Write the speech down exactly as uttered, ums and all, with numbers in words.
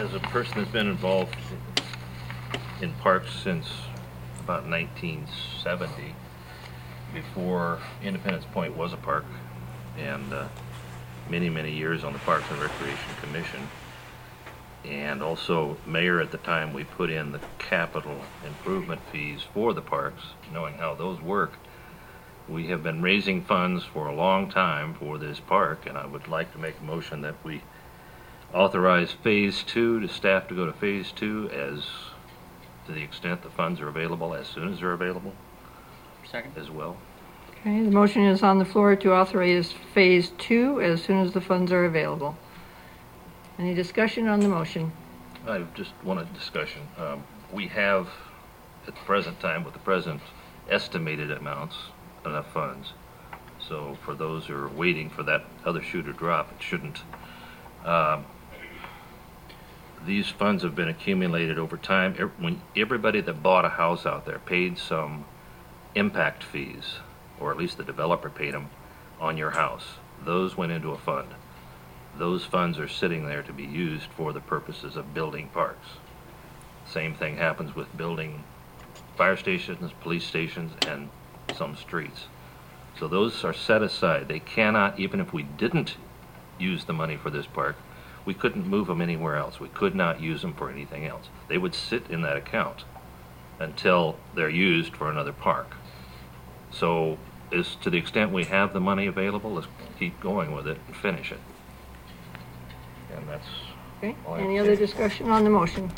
as a person that's been involved in parks since about nineteen seventy, before Independence Point was a park, and uh, many, many years on the Parks and Recreation Commission, and also mayor at the time, we put in the capital improvement fees for the parks, knowing how those work. We have been raising funds for a long time for this park, and I would like to make a motion that we authorize phase two, to staff to go to phase two as to the extent the funds are available, as soon as they're available Second. as well. Okay, the motion is on the floor to authorize phase two as soon as the funds are available. Any discussion on the motion? I just want a discussion. Um, we have, at the present time, with the present estimated amounts, enough funds. So for those who are waiting for that other shoe to drop, it shouldn't. Um, these funds have been accumulated over time. Ev- When everybody that bought a house out there paid some impact fees, or at least the developer paid them, on your house. Those went into a fund. Those funds are sitting there to be used for the purposes of building parks. Same thing happens with building fire stations, police stations, and some streets. So those are set aside. They cannot, even if we didn't use the money for this park, we couldn't move them anywhere else. We could not use them for anything else. They would sit in that account until they're used for another park. So as to the extent we have the money available, let's keep going with it and finish it. And that's Okay, all I have any to other say. discussion on the motion?